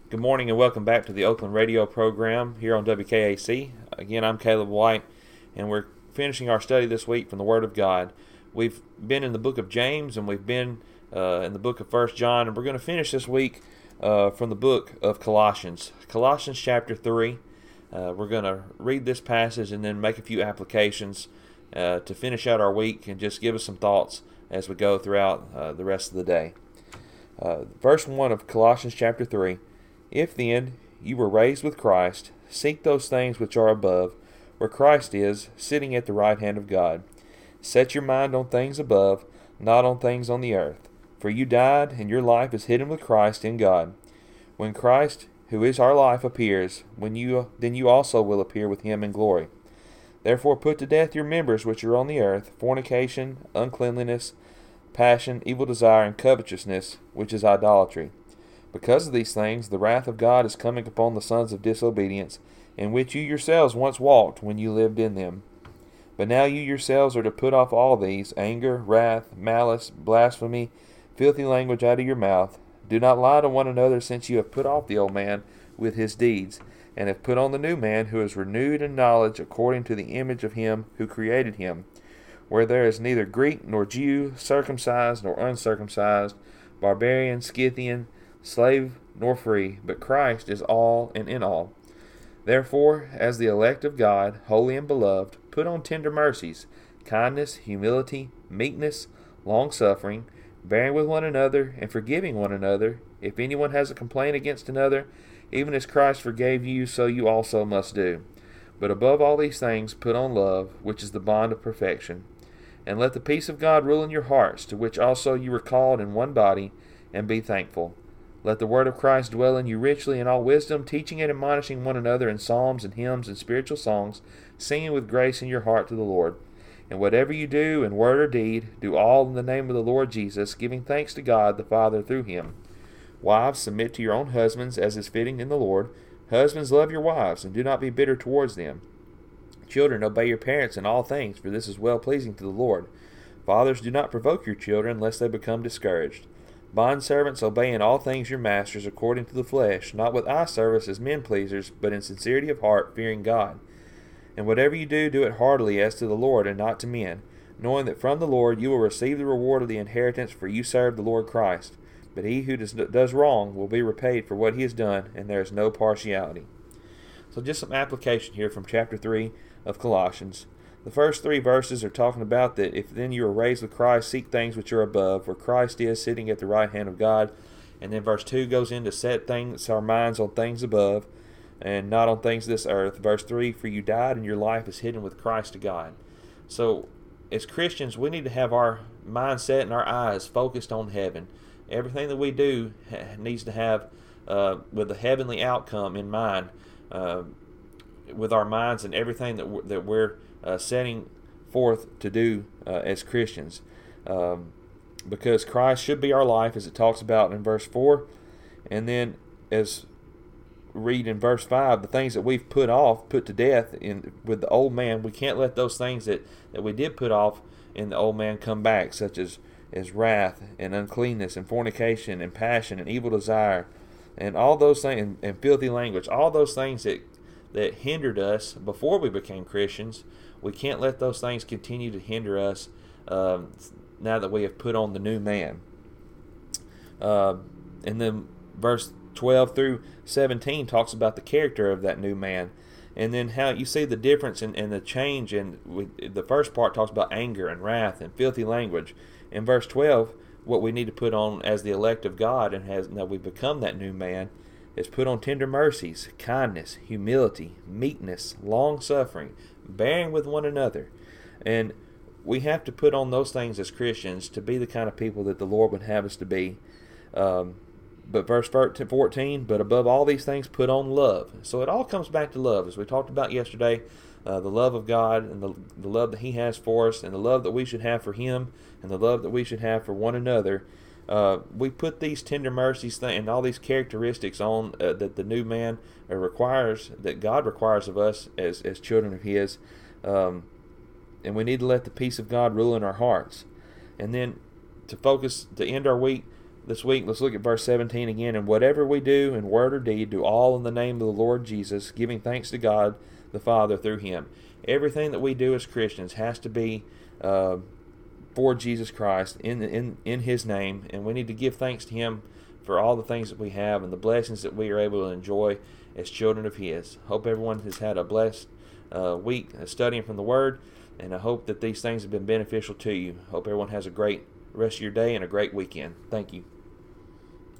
Good morning and welcome back to the Oakland radio program here on WKAC. Again, I'm Caleb White, and we're finishing our study this week from the Word of God. We've been in the book of James, and we've been in the book of 1 John, and we're going to finish this week from the book of Colossians. Colossians chapter 3. We're going to read this passage and then make a few applications to finish out our week and just give us some thoughts as we go throughout the rest of the day. Verse 1 of Colossians chapter 3. If then you were raised with Christ, seek those things which are above, where Christ is, sitting at the right hand of God. Set your mind on things above, not on things on the earth. For you died, and your life is hidden with Christ in God. When Christ, who is our life, appears, then you also will appear with him in glory. Therefore put to death your members which are on the earth, fornication, uncleanliness, passion, evil desire, and covetousness, which is idolatry. Because of these things, the wrath of God is coming upon the sons of disobedience, in which you yourselves once walked when you lived in them. But now you yourselves are to put off all these, anger, wrath, malice, blasphemy, filthy language out of your mouth. Do not lie to one another, since you have put off the old man with his deeds, and have put on the new man, who is renewed in knowledge according to the image of him who created him, where there is neither Greek nor Jew, circumcised nor uncircumcised, barbarian, Scythian, slave nor free, but Christ is all and in all. Therefore, as the elect of God, holy and beloved, put on tender mercies, kindness, humility, meekness, long-suffering, bearing with one another, and forgiving one another. If anyone has a complaint against another, even as Christ forgave you, so you also must do. But above all these things, put on love, which is the bond of perfection. And let the peace of God rule in your hearts, to which also you were called in one body, and be thankful. Let the word of Christ dwell in you richly in all wisdom, teaching and admonishing one another in psalms and hymns and spiritual songs, singing with grace in your heart to the Lord. And whatever you do in word or deed, do all in the name of the Lord Jesus, giving thanks to God the Father through him. Wives, submit to your own husbands, as is fitting in the Lord. Husbands, love your wives, and do not be bitter towards them. Children, obey your parents in all things, for this is well-pleasing to the Lord. Fathers, do not provoke your children, lest they become discouraged. Bondservants, obey in all things your masters according to the flesh, not with eye service as men-pleasers, but in sincerity of heart, fearing God. And whatever you do, do it heartily as to the Lord and not to men, knowing that from the Lord you will receive the reward of the inheritance, for you serve the Lord Christ. But he who does wrong will be repaid for what he has done, and there is no partiality. So just some application here from chapter 3 of Colossians. The first three verses are talking about that if then you are raised with Christ, seek things which are above, where Christ is sitting at the right hand of God. And then verse 2 goes into set our minds on things above and not on things of this earth. Verse 3, for you died and your life is hidden with Christ to God. So as Christians, we need to have our mindset and our eyes focused on heaven. Everything that we do needs to have with the heavenly outcome in mind, with our minds and everything that we're setting forth to do as Christians, because Christ should be our life, as it talks about in verse 4, and then as read in verse 5, the things that we've put to death with the old man. We can't let those things that we did put off in the old man come back, such as wrath and uncleanness and fornication and passion and evil desire and all those things, and filthy language, all those things that hindered us before we became Christians. We can't let those things continue to hinder us now that we have put on the new man. And then verse 12 through 17 talks about the character of that new man. And then how you see the difference in the change. And the first part talks about anger and wrath and filthy language. In verse 12, what we need to put on as the elect of God, and now we become that new man, is put on tender mercies, kindness, humility, meekness, long-suffering, bearing with one another. And we have to put on those things as Christians to be the kind of people that the Lord would have us to be. But verse 14, but above all these things put on love. So it all comes back to love, as we talked about yesterday. The love of God and the love that he has for us, and the love that we should have for him, and the love that we should have for one another. We put these tender mercies and all these characteristics on that the new man requires, that God requires of us as children of his. And we need to let the peace of God rule in our hearts. And then to end our week, this week, let's look at verse 17 again. And whatever we do in word or deed, do all in the name of the Lord Jesus, giving thanks to God the Father through Him. Everything that we do as Christians has to be for Jesus Christ, in His name, and we need to give thanks to Him for all the things that we have and the blessings that we are able to enjoy as children of His. Hope everyone has had a blessed week studying from the Word, and I hope that these things have been beneficial to you. Hope everyone has a great rest of your day and a great weekend. Thank you.